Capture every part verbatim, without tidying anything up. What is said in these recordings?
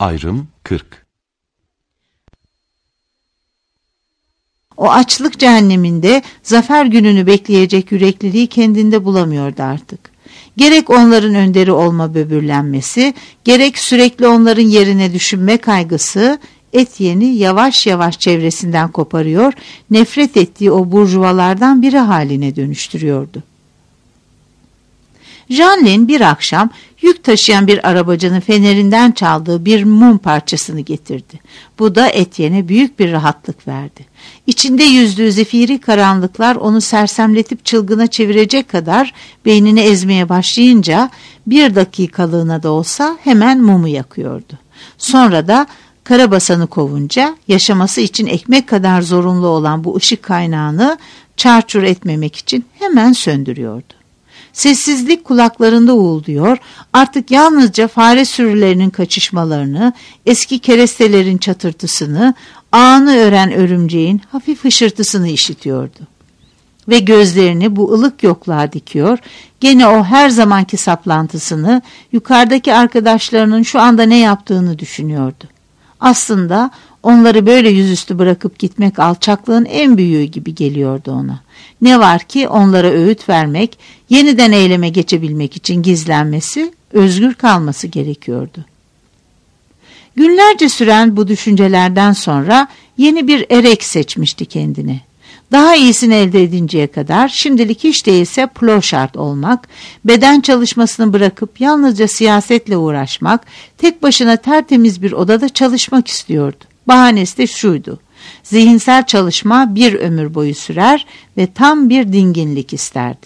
Ayrım kırk. O açlık cehenneminde zafer gününü bekleyecek yürekliliği kendinde bulamıyordu artık. Gerek onların önderi olma böbürlenmesi, gerek sürekli onların yerine düşünme kaygısı, Etienne'i yavaş yavaş çevresinden koparıyor, nefret ettiği o burjuvalardan biri haline dönüştürüyordu. Jeanlin bir akşam yük taşıyan bir arabacının fenerinden çaldığı bir mum parçasını getirdi. Bu da Etienne'e büyük bir rahatlık verdi. İçinde yüzdüğü zifiri karanlıklar onu sersemletip çılgına çevirecek kadar beynini ezmeye başlayınca bir dakikalığına da olsa hemen mumu yakıyordu. Sonra da karabasanı kovunca yaşaması için ekmek kadar zorunlu olan bu ışık kaynağını çarçur etmemek için hemen söndürüyordu. Sessizlik kulaklarında uğulduyor, artık yalnızca fare sürülerinin kaçışmalarını, eski kerestelerin çatırtısını, ağını ören örümceğin hafif hışırtısını işitiyordu. Ve gözlerini bu ılık yokluğa dikiyor, gene o her zamanki saplantısını, yukarıdaki arkadaşlarının şu anda ne yaptığını düşünüyordu. Aslında onları böyle yüzüstü bırakıp gitmek alçaklığın en büyüğü gibi geliyordu ona. Ne var ki onlara öğüt vermek, yeniden eyleme geçebilmek için gizlenmesi, özgür kalması gerekiyordu. Günlerce süren bu düşüncelerden sonra yeni bir erek seçmişti kendine. Daha iyisini elde edinceye kadar şimdilik hiç değilse ploşart olmak, beden çalışmasını bırakıp yalnızca siyasetle uğraşmak, tek başına tertemiz bir odada çalışmak istiyordu. Bahanesi de şuydu: zihinsel çalışma bir ömür boyu sürer ve tam bir dinginlik isterdi.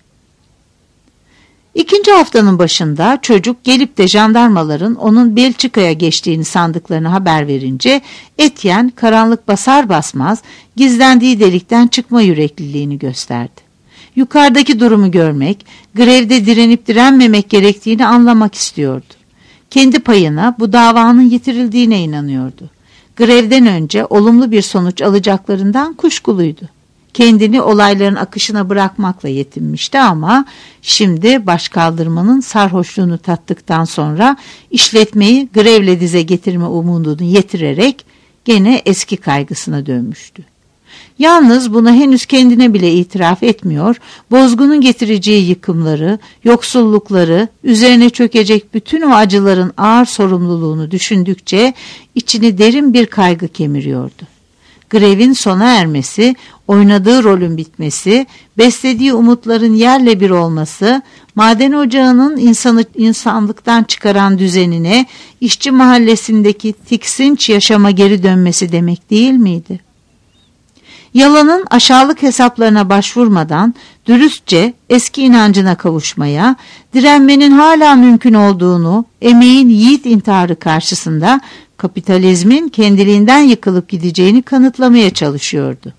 İkinci haftanın başında çocuk gelip de jandarmaların onun Belçika'ya geçtiğini sandıklarına haber verince Etienne karanlık basar basmaz gizlendiği delikten çıkma yürekliliğini gösterdi. Yukarıdaki durumu görmek, grevde direnip direnmemek gerektiğini anlamak istiyordu. Kendi payına bu davanın yitirildiğine inanıyordu. Grevden önce olumlu bir sonuç alacaklarından kuşkuluydu. Kendini olayların akışına bırakmakla yetinmişti ama şimdi başkaldırmanın sarhoşluğunu tattıktan sonra işletmeyi grevle dize getirme umudunu yitirerek gene eski kaygısına dönmüştü. Yalnız buna henüz kendine bile itiraf etmiyor, bozgunun getireceği yıkımları, yoksullukları, üzerine çökecek bütün o acıların ağır sorumluluğunu düşündükçe içini derin bir kaygı kemiriyordu. Grevin sona ermesi, oynadığı rolün bitmesi, beslediği umutların yerle bir olması, maden ocağının insanı, insanlıktan çıkaran düzenine, işçi mahallesindeki tiksinç yaşama geri dönmesi demek değil miydi? Yalanın aşağılık hesaplarına başvurmadan dürüstçe eski inancına kavuşmaya, direnmenin hala mümkün olduğunu, emeğin yiğit intiharı karşısında kapitalizmin kendiliğinden yıkılıp gideceğini kanıtlamaya çalışıyordu.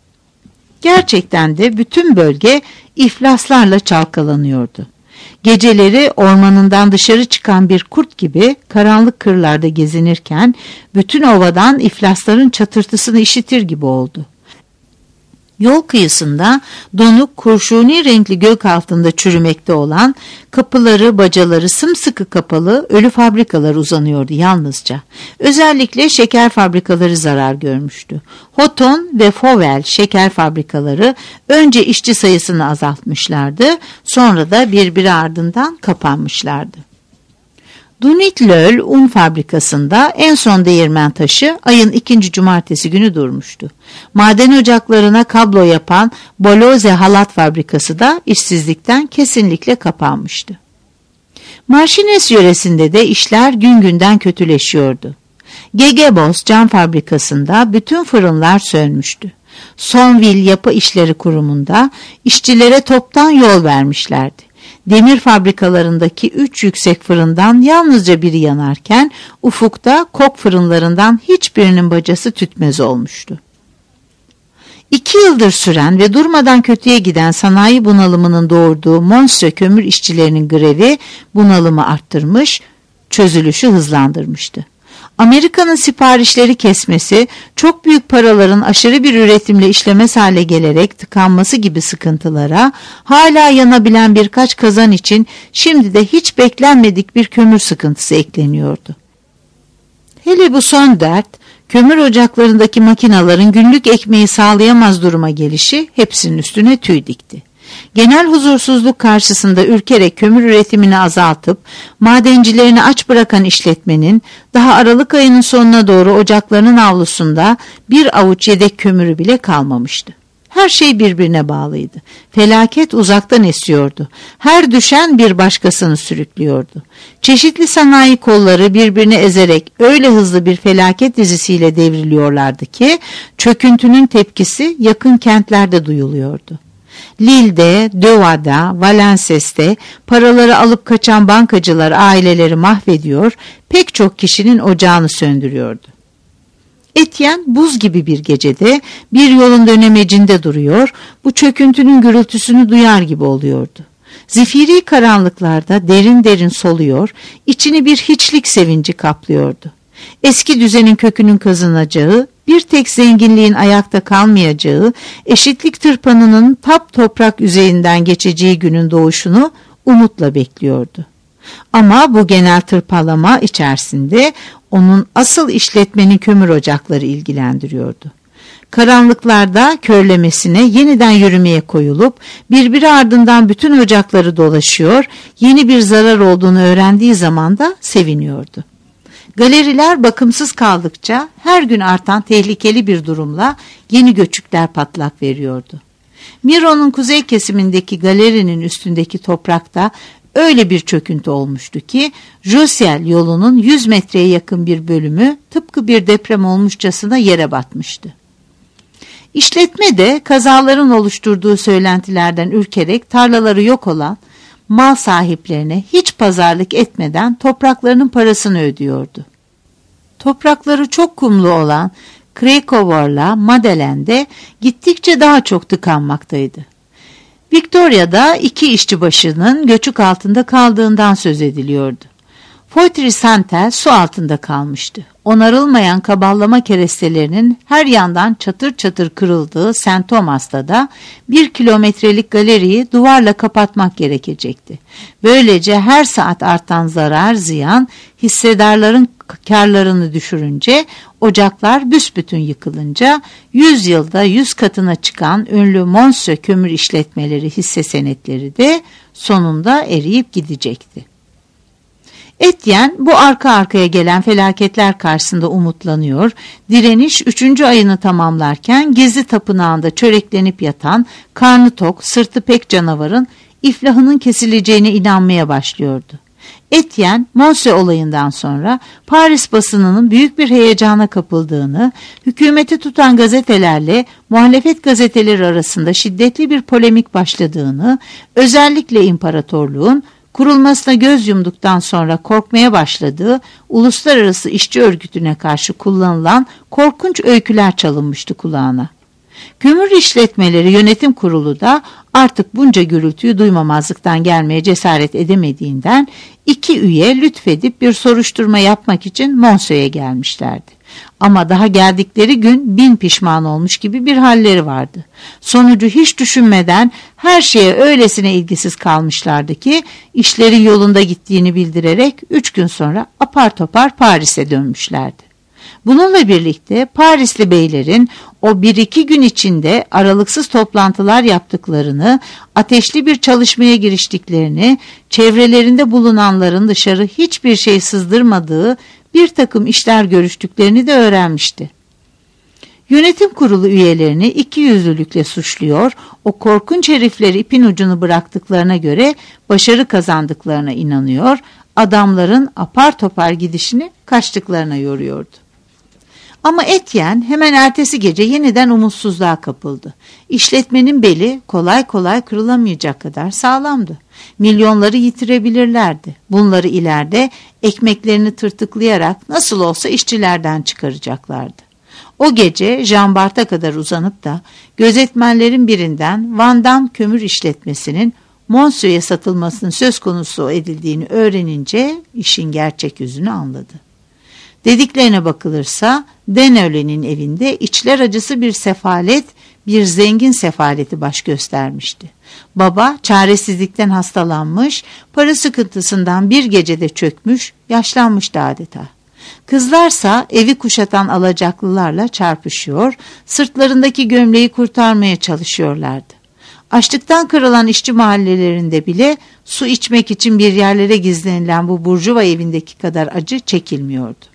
Gerçekten de bütün bölge iflaslarla çalkalanıyordu. Geceleri ormanından dışarı çıkan bir kurt gibi karanlık kırlarda gezinirken bütün ovadan iflasların çatırtısını işitir gibi oldu. Yol kıyısında donuk kurşuni renkli gök altında çürümekte olan, kapıları bacaları sımsıkı kapalı ölü fabrikalar uzanıyordu yalnızca. Özellikle şeker fabrikaları zarar görmüştü. Houghton ve Fauvel şeker fabrikaları önce işçi sayısını azaltmışlardı, sonra da birbiri ardından kapanmışlardı. Dunit-Löl un fabrikasında en son değirmen taşı ayın ikinci cumartesi günü durmuştu. Maden ocaklarına kablo yapan Boloze halat fabrikası da işsizlikten kesinlikle kapanmıştı. Marşines yöresinde de işler gün günden kötüleşiyordu. Gegebos cam fabrikasında bütün fırınlar sönmüştü. Sonville Yapı İşleri Kurumu'nda işçilere toptan yol vermişlerdi. Demir fabrikalarındaki üç yüksek fırından yalnızca biri yanarken ufukta kok fırınlarından hiçbirinin bacası tütmez olmuştu. İki yıldır süren ve durmadan kötüye giden sanayi bunalımının doğurduğu Monstre kömür işçilerinin grevi bunalımı arttırmış, çözülüşü hızlandırmıştı. Amerika'nın siparişleri kesmesi, çok büyük paraların aşırı bir üretimle işlemez hale gelerek tıkanması gibi sıkıntılara, hala yanabilen birkaç kazan için şimdi de hiç beklenmedik bir kömür sıkıntısı ekleniyordu. Hele bu son dert, kömür ocaklarındaki makinaların günlük ekmeği sağlayamaz duruma gelişi hepsinin üstüne tüy dikti. Genel huzursuzluk karşısında ürkerek kömür üretimini azaltıp madencilerini aç bırakan işletmenin daha Aralık ayının sonuna doğru ocaklarının avlusunda bir avuç yedek kömürü bile kalmamıştı. Her şey birbirine bağlıydı. Felaket uzaktan esiyordu. Her düşen bir başkasını sürüklüyordu. Çeşitli sanayi kolları birbirini ezerek öyle hızlı bir felaket dizisiyle devriliyorlardı ki çöküntünün tepkisi yakın kentlerde duyuluyordu. Lille'de, Döva'da, Valences'te paraları alıp kaçan bankacılar aileleri mahvediyor, pek çok kişinin ocağını söndürüyordu. Etienne buz gibi bir gecede bir yolun dönemecinde duruyor, bu çöküntünün gürültüsünü duyar gibi oluyordu. Zifiri karanlıklarda derin derin soluyor, içini bir hiçlik sevinci kaplıyordu. Eski düzenin kökünün kazınacağı, bir tek zenginliğin ayakta kalmayacağı, eşitlik tırpanının tap toprak yüzeyinden geçeceği günün doğuşunu umutla bekliyordu. Ama bu genel tırpalama içerisinde onun asıl işletmenin kömür ocakları ilgilendiriyordu. Karanlıklarda körlemesine yeniden yürümeye koyulup birbiri ardından bütün ocakları dolaşıyor, yeni bir zarar olduğunu öğrendiği zaman da seviniyordu. Galeriler bakımsız kaldıkça her gün artan tehlikeli bir durumla yeni göçükler patlak veriyordu. Miro'nun kuzey kesimindeki galerinin üstündeki toprakta öyle bir çöküntü olmuştu ki Josiel yolunun yüz metreye yakın bir bölümü tıpkı bir deprem olmuşçasına yere batmıştı. İşletme de kazaların oluşturduğu söylentilerden ürkerek tarlaları yok olan mal sahiplerine hiç pazarlık etmeden topraklarının parasını ödüyordu. Toprakları çok kumlu olan Crèvecoeur'la Madeleine'de gittikçe daha çok tıkanmaktaydı. Victoria'da iki işçi başının göçük altında kaldığından söz ediliyordu. Foytry-Santel su altında kalmıştı. Onarılmayan kaballama kerestelerinin her yandan çatır çatır kırıldığı Saint Thomas'ta da bir kilometrelik galeriyi duvarla kapatmak gerekecekti. Böylece her saat artan zarar, ziyan, hissedarların karlarını düşürünce, ocaklar büsbütün yıkılınca, yüz yılda yüz katına çıkan ünlü Monceau kömür işletmeleri hisse senetleri de sonunda eriyip gidecekti. Etienne bu arka arkaya gelen felaketler karşısında umutlanıyor, direniş üçüncü ayını tamamlarken gizli tapınağında çöreklenip yatan, karnı tok, sırtı pek canavarın iflahının kesileceğine inanmaya başlıyordu. Etienne, Monceau olayından sonra Paris basınının büyük bir heyecana kapıldığını, hükümeti tutan gazetelerle muhalefet gazeteleri arasında şiddetli bir polemik başladığını, özellikle imparatorluğun kurulmasına göz yumduktan sonra korkmaya başladığı uluslararası işçi örgütüne karşı kullanılan korkunç öyküler çalınmıştı kulağına. Kömür işletmeleri yönetim kurulu da artık bunca gürültüyü duymamazlıktan gelmeye cesaret edemediğinden iki üye lütfedip bir soruşturma yapmak için Monceau'ya gelmişlerdi. Ama daha geldikleri gün bin pişman olmuş gibi bir halleri vardı. Sonucu hiç düşünmeden her şeye öylesine ilgisiz kalmışlardı ki işlerin yolunda gittiğini bildirerek üç gün sonra apar topar Paris'e dönmüşlerdi. Bununla birlikte Parisli beylerin o bir iki gün içinde aralıksız toplantılar yaptıklarını, ateşli bir çalışmaya giriştiklerini, çevrelerinde bulunanların dışarı hiçbir şey sızdırmadığı bir takım işler görüştüklerini de öğrenmişti. Yönetim kurulu üyelerini ikiyüzlülükle suçluyor, o korkunç herifleri ipin ucunu bıraktıklarına göre başarı kazandıklarına inanıyor, adamların apar topar gidişini kaçtıklarına yoruyordu. Ama Etienne hemen ertesi gece yeniden umutsuzluğa kapıldı. İşletmenin beli kolay kolay kırılamayacak kadar sağlamdı. Milyonları yitirebilirlerdi. Bunları ileride ekmeklerini tırtıklayarak nasıl olsa işçilerden çıkaracaklardı. O gece Jean Bart'a kadar uzanıp da gözetmenlerin birinden Van Damme kömür işletmesinin Monceau'ya satılmasının söz konusu edildiğini öğrenince işin gerçek yüzünü anladı. Dediklerine bakılırsa Deneule'nin evinde içler acısı bir sefalet, bir zengin sefaleti baş göstermişti. Baba çaresizlikten hastalanmış, para sıkıntısından bir gecede çökmüş, yaşlanmıştı adeta. Kızlarsa evi kuşatan alacaklılarla çarpışıyor, sırtlarındaki gömleği kurtarmaya çalışıyorlardı. Açlıktan kırılan işçi mahallelerinde bile su içmek için bir yerlere gizlenilen bu burjuva evindeki kadar acı çekilmiyordu.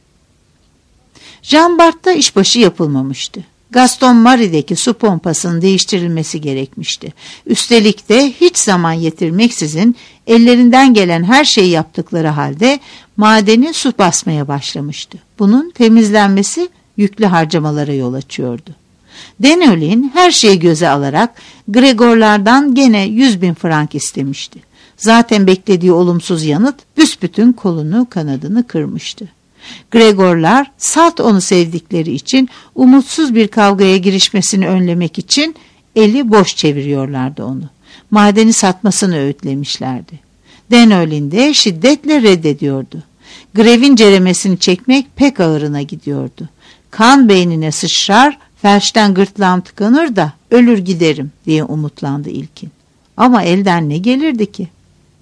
Jean Bart'ta işbaşı yapılmamıştı. Gaston Marie'deki su pompasının değiştirilmesi gerekmişti. Üstelik de hiç zaman yitirmeksizin ellerinden gelen her şeyi yaptıkları halde madeni su basmaya başlamıştı. Bunun temizlenmesi yüklü harcamalara yol açıyordu. Denolin her şeyi göze alarak Gregor'lardan gene yüz bin frank istemişti. Zaten beklediği olumsuz yanıt büsbütün kolunu kanadını kırmıştı. Gregor'lar salt onu sevdikleri için umutsuz bir kavgaya girişmesini önlemek için eli boş çeviriyorlardı onu. Madeni satmasını öğütlemişlerdi. Denolin de şiddetle reddediyordu. Grevin ceremesini çekmek pek ağırına gidiyordu. Kan beynine sıçrar, felçten gırtlağım tıkanır da ölür giderim diye umutlandı ilkin. Ama elden ne gelirdi ki?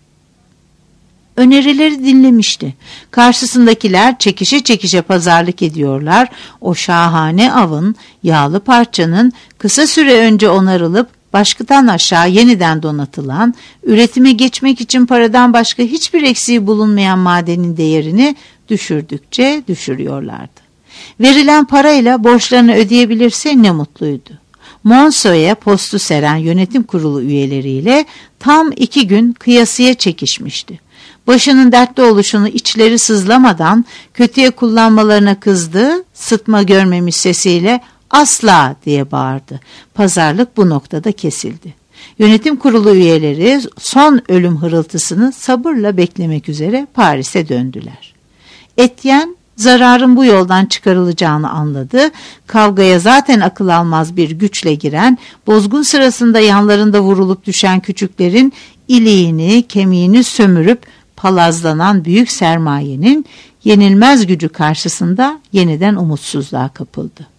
Önerileri dinlemişti. Karşısındakiler çekişe çekişe pazarlık ediyorlar. O şahane avın, yağlı parçanın kısa süre önce onarılıp başkıtan aşağı yeniden donatılan, üretime geçmek için paradan başka hiçbir eksiği bulunmayan madenin değerini düşürdükçe düşürüyorlardı. Verilen parayla borçlarını ödeyebilirse ne mutluydu. Monceau'ya postu seren yönetim kurulu üyeleriyle tam iki gün kıyasıya çekişmişti. Başının dertli oluşunu içleri sızlamadan kötüye kullanmalarına kızdı, sıtma görmemiş sesiyle asla diye bağırdı. Pazarlık bu noktada kesildi. Yönetim kurulu üyeleri son ölüm hırıltısını sabırla beklemek üzere Paris'e döndüler. Etienne zararın bu yoldan çıkarılacağını anladı. Kavgaya zaten akıl almaz bir güçle giren, bozgun sırasında yanlarında vurulup düşen küçüklerin iliğini, kemiğini sömürüp palazlanan büyük sermayenin yenilmez gücü karşısında yeniden umutsuzluğa kapıldı.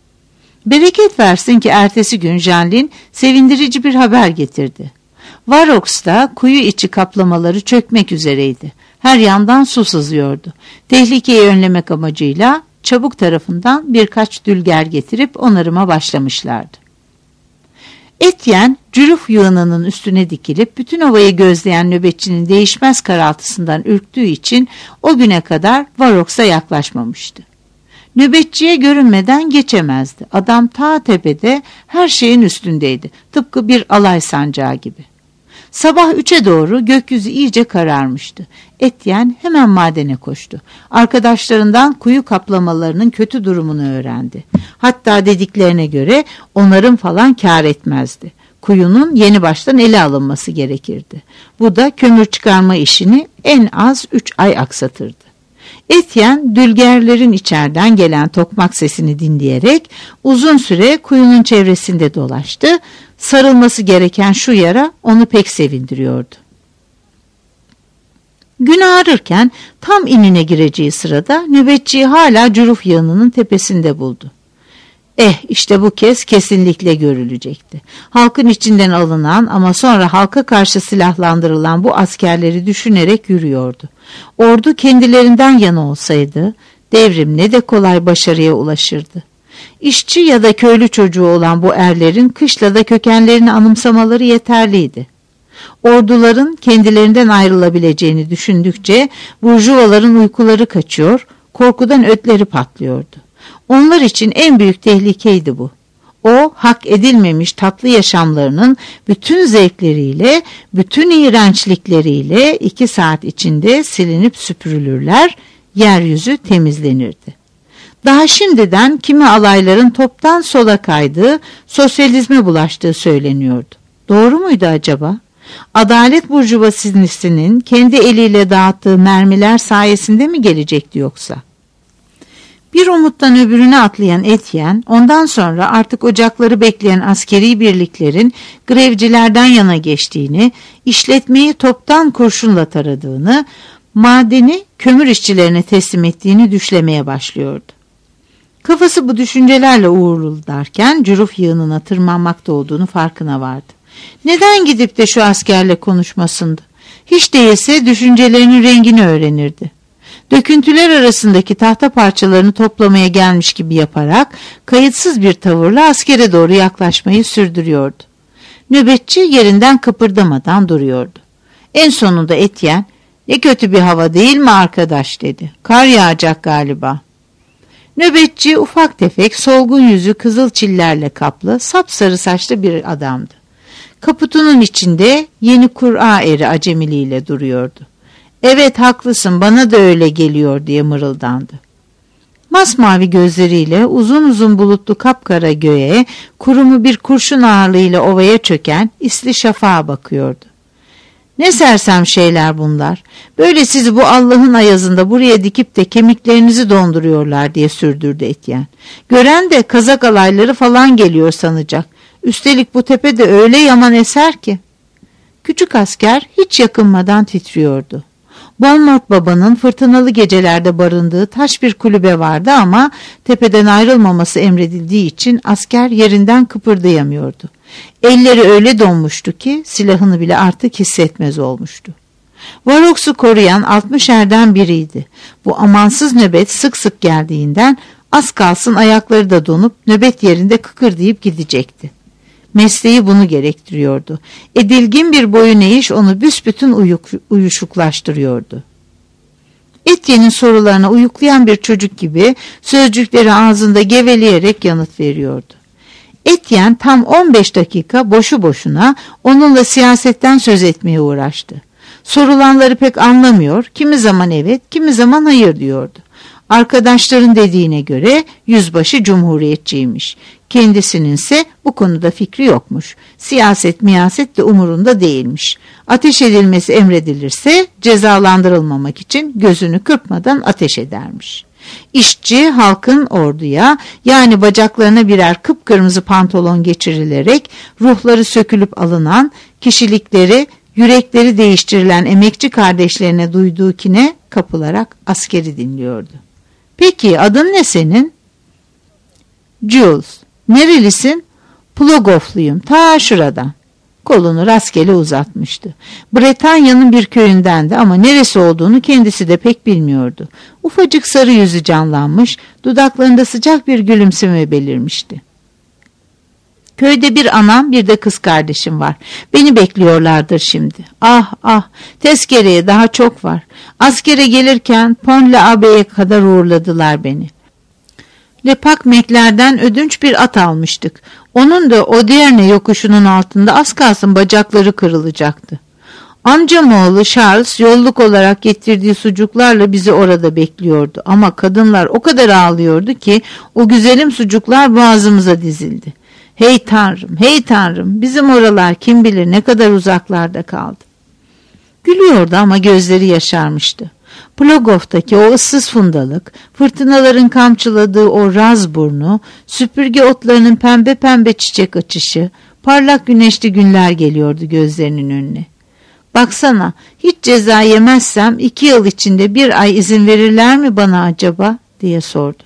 Bereket versin ki ertesi gün Jeanlin sevindirici bir haber getirdi. Varox'ta kuyu içi kaplamaları çökmek üzereydi. Her yandan su sızıyordu. Tehlikeyi önlemek amacıyla çabuk tarafından birkaç dülger getirip onarıma başlamışlardı. Etienne, cüruf yığınının üstüne dikilip bütün ovayı gözleyen nöbetçinin değişmez karaltısından ürktüğü için o güne kadar Varox'a yaklaşmamıştı. Nöbetçiye görünmeden geçemezdi. Adam ta tepede her şeyin üstündeydi. Tıpkı bir alay sancağı gibi. Sabah üçe doğru gökyüzü iyice kararmıştı. Etienne hemen madene koştu. Arkadaşlarından kuyu kaplamalarının kötü durumunu öğrendi. Hatta dediklerine göre onarım falan kâr etmezdi. Kuyunun yeni baştan ele alınması gerekirdi. Bu da kömür çıkarma işini en az üç ay aksatırdı. Etienne dülgerlerin içeriden gelen tokmak sesini dinleyerek uzun süre kuyunun çevresinde dolaştı. Sarılması gereken şu yara onu pek sevindiriyordu. Gün ağarırken tam inine gireceği sırada nöbetçiyi hala cüruf yığınının tepesinde buldu. Eh işte bu kez kesinlikle görülecekti. Halkın içinden alınan ama sonra halka karşı silahlandırılan bu askerleri düşünerek yürüyordu. Ordu kendilerinden yana olsaydı devrim ne de kolay başarıya ulaşırdı. İşçi ya da köylü çocuğu olan bu erlerin kışlada kökenlerini anımsamaları yeterliydi. Orduların kendilerinden ayrılabileceğini düşündükçe burjuvaların uykuları kaçıyor, korkudan ötleri patlıyordu. Onlar için en büyük tehlikeydi bu. O hak edilmemiş tatlı yaşamlarının bütün zevkleriyle, bütün iğrençlikleriyle iki saat içinde silinip süpürülürler, yeryüzü temizlenirdi. Daha şimdiden kimi alayların toptan sola kaydığı, sosyalizme bulaştığı söyleniyordu. Doğru muydu acaba? Adalet burjuvazisinin kendi eliyle dağıttığı mermiler sayesinde mi gelecekti yoksa? Bir umuttan öbürüne atlayan Etienne, ondan sonra artık ocakları bekleyen askeri birliklerin grevcilerden yana geçtiğini, işletmeyi toptan kurşunla taradığını, madeni kömür işçilerine teslim ettiğini düşlemeye başlıyordu. Kafası bu düşüncelerle uğurlarken cüruf yığınına tırmanmakta olduğunu farkına vardı. Neden gidip de şu askerle konuşmasındı? Hiç değilse düşüncelerinin rengini öğrenirdi. Döküntüler arasındaki tahta parçalarını toplamaya gelmiş gibi yaparak kayıtsız bir tavırla askere doğru yaklaşmayı sürdürüyordu. Nöbetçi yerinden kıpırdamadan duruyordu. En sonunda Etienne, "Ne kötü bir hava değil mi arkadaş?" dedi. "Kar yağacak galiba." Nöbetçi ufak tefek, solgun yüzü kızıl çillerle kaplı, sapsarı saçlı bir adamdı. Kaputunun içinde yeni Kur'a eri acemiliğiyle duruyordu. "Evet, haklısın, bana da öyle geliyor," diye mırıldandı. Masmavi gözleriyle uzun uzun bulutlu kapkara göğe, kurumu bir kurşun ağırlığıyla ovaya çöken isli şafağa bakıyordu. "Ne sersem şeyler bunlar. Böyle sizi bu Allah'ın ayazında buraya dikip de kemiklerinizi donduruyorlar," diye sürdürdü Etienne. "Gören de kazak alayları falan geliyor sanacak. Üstelik bu tepe de öyle yaman eser ki." Küçük asker hiç yakınmadan titriyordu. Bonmort babanın fırtınalı gecelerde barındığı taş bir kulübe vardı ama tepeden ayrılmaması emredildiği için asker yerinden kıpırdayamıyordu. Elleri öyle donmuştu ki silahını bile artık hissetmez olmuştu. Varoks'u koruyan altmış erden biriydi. Bu amansız nöbet sık sık geldiğinden az kalsın ayakları da donup nöbet yerinde kıkırdayıp gidecekti. Mesleği bunu gerektiriyordu. Edilgin bir boyun eğiş onu büsbütün uyuk, uyuşuklaştırıyordu. Etienne'in sorularına uyuklayan bir çocuk gibi sözcükleri ağzında geveleyerek yanıt veriyordu. Etienne tam on beş dakika boşu boşuna onunla siyasetten söz etmeye uğraştı. Sorulanları pek anlamıyor, kimi zaman evet, kimi zaman hayır diyordu. Arkadaşların dediğine göre yüzbaşı cumhuriyetçiymiş. Kendisinin ise bu konuda fikri yokmuş. Siyaset miyaset de umurunda değilmiş. Ateş edilmesi emredilirse cezalandırılmamak için gözünü kırpmadan ateş edermiş. İşçi halkın orduya, yani bacaklarına birer kıpkırmızı pantolon geçirilerek ruhları sökülüp alınan, kişilikleri, yürekleri değiştirilen emekçi kardeşlerine duyduğu kine kapılarak askeri dinliyordu. "Peki adın ne senin?" "Jules." "Nerelisin?" "Plogofluyum, ta şuradan." Kolunu rastgele uzatmıştı. Bretanya'nın bir köyündendi ama neresi olduğunu kendisi de pek bilmiyordu. Ufacık sarı yüzü canlanmış, dudaklarında sıcak bir gülümseme belirmişti. "Köyde bir anam, bir de kız kardeşim var. Beni bekliyorlardır şimdi. Ah ah, tezkereye daha çok var. Askere gelirken Pont-l'Abbé'ye kadar uğurladılar beni. Lepakmeklerden ödünç bir at almıştık. Onun da Audierne yokuşunun altında az kalsın bacakları kırılacaktı. Amcam oğlu Charles yolluk olarak getirdiği sucuklarla bizi orada bekliyordu. Ama kadınlar o kadar ağlıyordu ki o güzelim sucuklar boğazımıza dizildi. Hey Tanrım, hey Tanrım, bizim oralar kim bilir ne kadar uzaklarda kaldı." Gülüyordu ama gözleri yaşarmıştı. Plogov'taki o ıssız fundalık, fırtınaların kamçıladığı o raz burnu, süpürge otlarının pembe pembe çiçek açışı, parlak güneşli günler geliyordu gözlerinin önüne. "Baksana, hiç ceza yemezsem iki yıl içinde bir ay izin verirler mi bana acaba?" diye sordu.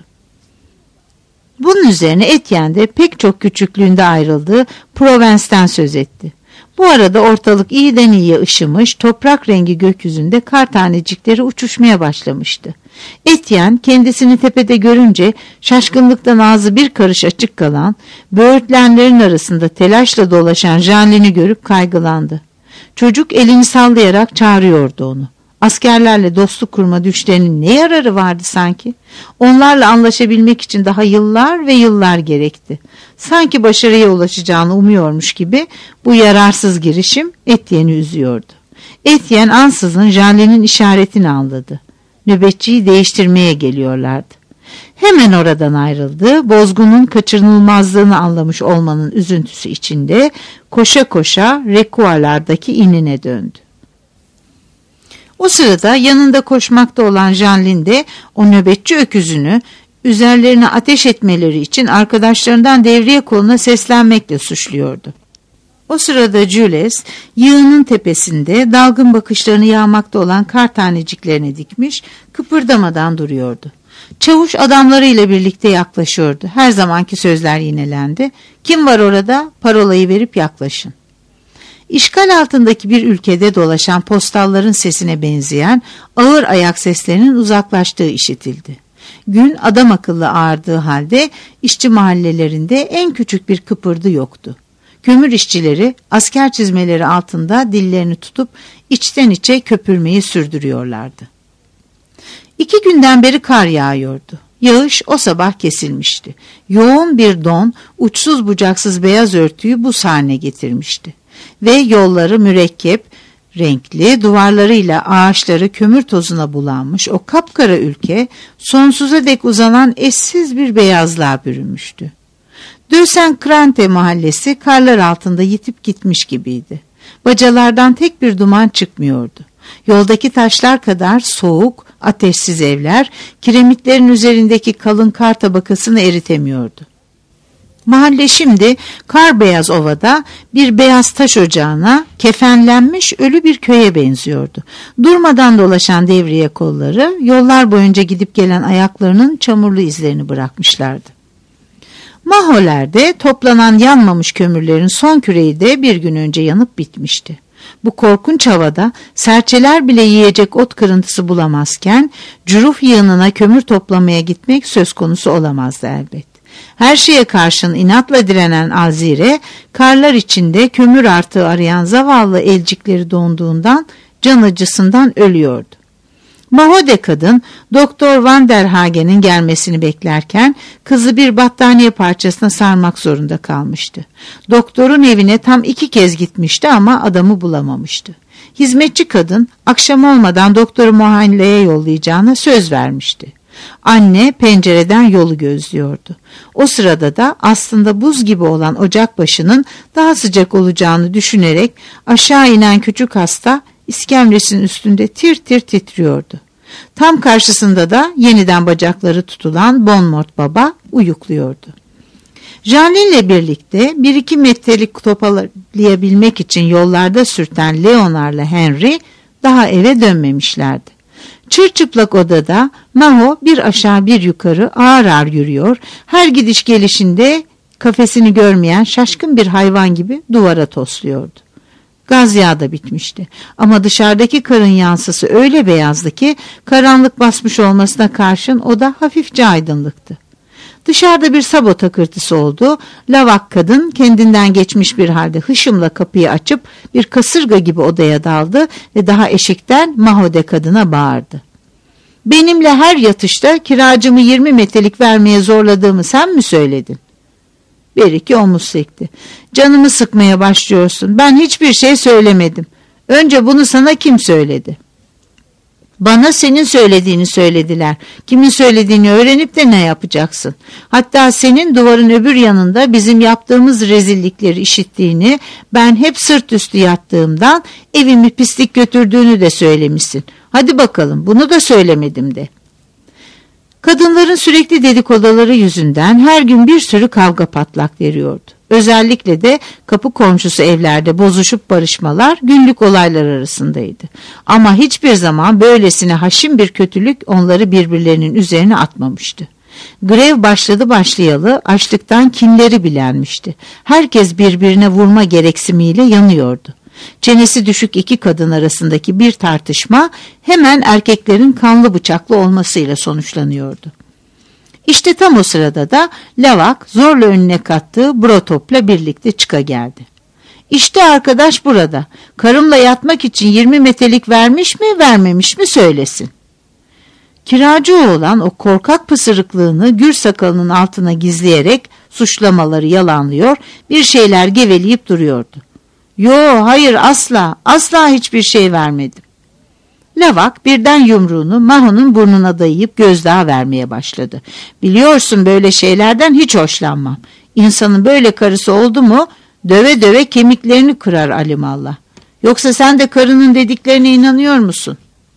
Bunun üzerine Etienne de pek çok küçüklüğünde ayrıldığı Provence'ten söz etti. Bu arada ortalık iyiden iyiye ışımış, toprak rengi gökyüzünde kar tanecikleri uçuşmaya başlamıştı. Etienne kendisini tepede görünce şaşkınlıktan ağzı bir karış açık kalan, böğürtlenlerin arasında telaşla dolaşan Jeanlin'i görüp kaygılandı. Çocuk elini sallayarak çağırıyordu onu. Askerlerle dostluk kurma düşlerinin ne yararı vardı sanki? Onlarla anlaşabilmek için daha yıllar ve yıllar gerekti. Sanki başarıya ulaşacağını umuyormuş gibi bu yararsız girişim Etienne'i üzüyordu. Etienne ansızın Jeanlin'in işaretini anladı. Nöbetçiyi değiştirmeye geliyorlardı. Hemen oradan ayrıldı, bozgunun kaçınılmazlığını anlamış olmanın üzüntüsü içinde koşa koşa Rekualardaki inine döndü. O sırada yanında koşmakta olan Jeanlin de o nöbetçi öküzünü üzerlerine ateş etmeleri için arkadaşlarından devriye koluna seslenmekle suçluyordu. O sırada Jules yığının tepesinde dalgın bakışlarını yağmakta olan kar taneciklerine dikmiş, kıpırdamadan duruyordu. Çavuş adamlarıyla birlikte yaklaşıyordu. Her zamanki sözler yinelendi. "Kim var orada? Parolayı verip yaklaşın." İşgal altındaki bir ülkede dolaşan postalların sesine benzeyen ağır ayak seslerinin uzaklaştığı işitildi. Gün adam akıllı ağardığı halde işçi mahallelerinde en küçük bir kıpırdı yoktu. Kömür işçileri asker çizmeleri altında dillerini tutup içten içe köpürmeyi sürdürüyorlardı. İki günden beri kar yağıyordu. Yağış o sabah kesilmişti. Yoğun bir don, uçsuz bucaksız beyaz örtüyü buz haline getirmişti. Ve yolları mürekkep, renkli, duvarlarıyla ağaçları kömür tozuna bulanmış o kapkara ülke, sonsuza dek uzanan eşsiz bir beyazlığa bürünmüştü. Dösen-Krante mahallesi karlar altında yitip gitmiş gibiydi. Bacalardan tek bir duman çıkmıyordu. Yoldaki taşlar kadar soğuk, ateşsiz evler, kiremitlerin üzerindeki kalın kar tabakasını eritemiyordu. Mahalle şimdi kar beyaz ovada bir beyaz taş ocağına, kefenlenmiş ölü bir köye benziyordu. Durmadan dolaşan devriye kolları, yollar boyunca gidip gelen ayaklarının çamurlu izlerini bırakmışlardı. Mahollerde toplanan yanmamış kömürlerin son küreği de bir gün önce yanıp bitmişti. Bu korkunç havada serçeler bile yiyecek ot kırıntısı bulamazken cüruf yığınına kömür toplamaya gitmek söz konusu olamazdı elbet. Her şeye karşın inatla direnen Azire, karlar içinde kömür artığı arayan zavallı elcikleri donduğundan, can acısından ölüyordu. Mahode kadın, Doktor Van der Hagen'in gelmesini beklerken kızı bir battaniye parçasına sarmak zorunda kalmıştı. Doktorun evine tam iki kez gitmişti ama adamı bulamamıştı. Hizmetçi kadın akşam olmadan doktoru muayeneye yollayacağına söz vermişti. Anne pencereden yolu gözlüyordu. O sırada da aslında buz gibi olan ocak başının daha sıcak olacağını düşünerek aşağı inen küçük hasta iskemlesinin üstünde tir tir titriyordu. Tam karşısında da yeniden bacakları tutulan Bonmort baba uyukluyordu. Jeanlin'le birlikte bir iki metrelik toparlayabilmek için yollarda sürten Leonard'la Henry daha eve dönmemişlerdi. Çırçıplak odada Maho bir aşağı bir yukarı ağır ağır yürüyor, her gidiş gelişinde kafesini görmeyen şaşkın bir hayvan gibi duvara tosluyordu. Gaz yağı da bitmişti ama dışarıdaki karın yansısı öyle beyazdı ki karanlık basmış olmasına karşın oda hafifçe aydınlıktı. Dışarıda bir sabot takırtısı oldu. Lavak kadın kendinden geçmiş bir halde hışımla kapıyı açıp bir kasırga gibi odaya daldı ve daha eşikten Mahode kadına bağırdı. Benimle her yatışta kiracımı yirmi metrelik vermeye zorladığımı sen mi söyledin? Bir iki omuz sekti. Canımı sıkmaya başlıyorsun. Ben hiçbir şey söylemedim. Önce bunu sana kim söyledi? Bana senin söylediğini söylediler. Kimin söylediğini öğrenip de ne yapacaksın? Hatta senin duvarın öbür yanında bizim yaptığımız rezillikleri işittiğini, ben hep sırt üstü yattığımdan evimi pislik götürdüğünü de söylemişsin. Hadi bakalım, bunu da söylemedim de. Kadınların sürekli dedikoduları yüzünden her gün bir sürü kavga patlak veriyordu. Özellikle de kapı komşusu evlerde bozuşup barışmalar günlük olaylar arasındaydı. Ama hiçbir zaman böylesine haşin bir kötülük onları birbirlerinin üzerine atmamıştı. Grev başladı başlayalı açlıktan kinleri bilenmişti. Herkes birbirine vurma gereksimiyle yanıyordu. Çenesi düşük iki kadın arasındaki bir tartışma hemen erkeklerin kanlı bıçaklı olmasıyla sonuçlanıyordu. İşte tam o sırada da Lavak zorla önüne kattığı Brotop'la birlikte çıka geldi. İşte arkadaş burada. Karımla yatmak için yirmi metrelik vermiş mi vermemiş mi söylesin. Kiracı oğlan o korkak pısırıklığını gür sakalının altına gizleyerek suçlamaları yalanlıyor, bir şeyler geveleyip duruyordu. Yo, hayır, asla, asla hiçbir şey vermedim. Lavak birden yumruğunu Maho'nun burnuna dayayıp gözdağı vermeye başladı. Biliyorsun böyle şeylerden hiç hoşlanmam. İnsanın böyle karısı oldu mu döve döve kemiklerini kırar alimallah. Yoksa sen de karının dediklerine inanıyor musun?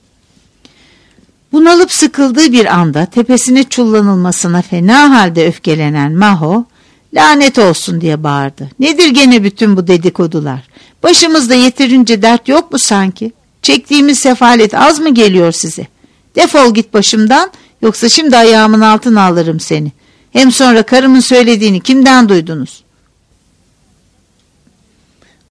Bunalıp sıkıldığı bir anda tepesine çullanılmasına fena halde öfkelenen Maho, lanet olsun diye bağırdı. Nedir gene bütün bu dedikodular? Başımızda yeterince dert yok mu sanki? Çektiğimiz sefalet az mı geliyor size? Defol git başımdan, yoksa şimdi ayağımın altına alırım seni. Hem sonra karımın söylediğini kimden duydunuz?